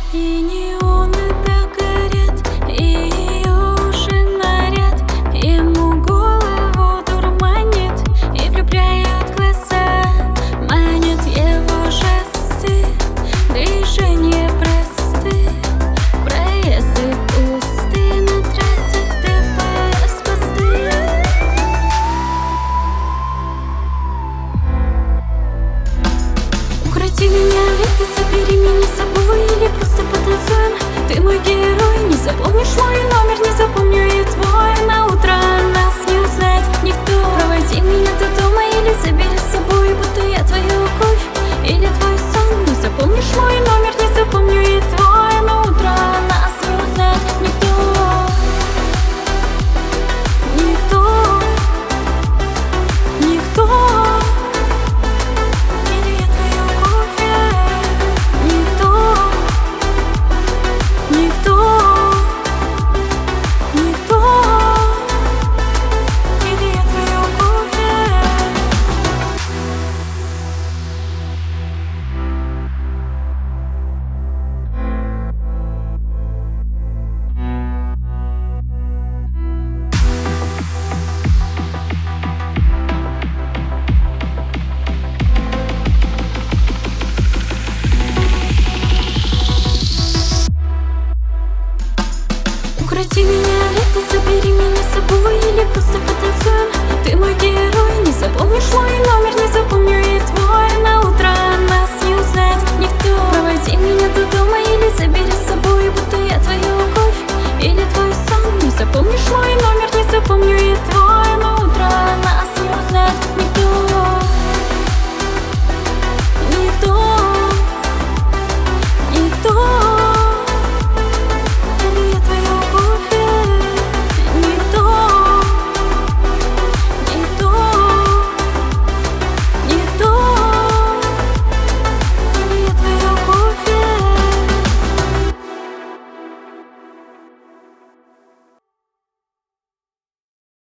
И неоны так горят, и ее уши наряд ему голову дурманит и влюбляют глаза. Манят его жесты, движения просты, проезды пусты, на трассах ДПС-посты. Укроти меня, века, забери меня с собой, или просто потанцуем. Ты мой герой, не запомнишь мой номер, не запомню и твой. На утро нас не узнает никто. Проводи меня до дома или забери с собой, будто я твоя любовь или твой сон. Не запомнишь мой номер, не запомню и твой. На утро нас не узнает никто. Никто, никто. Укроти меня, лето, забери меня с собой, или просто потанцуем. Ты мой герой, не запомнишь мой номер, не запомню я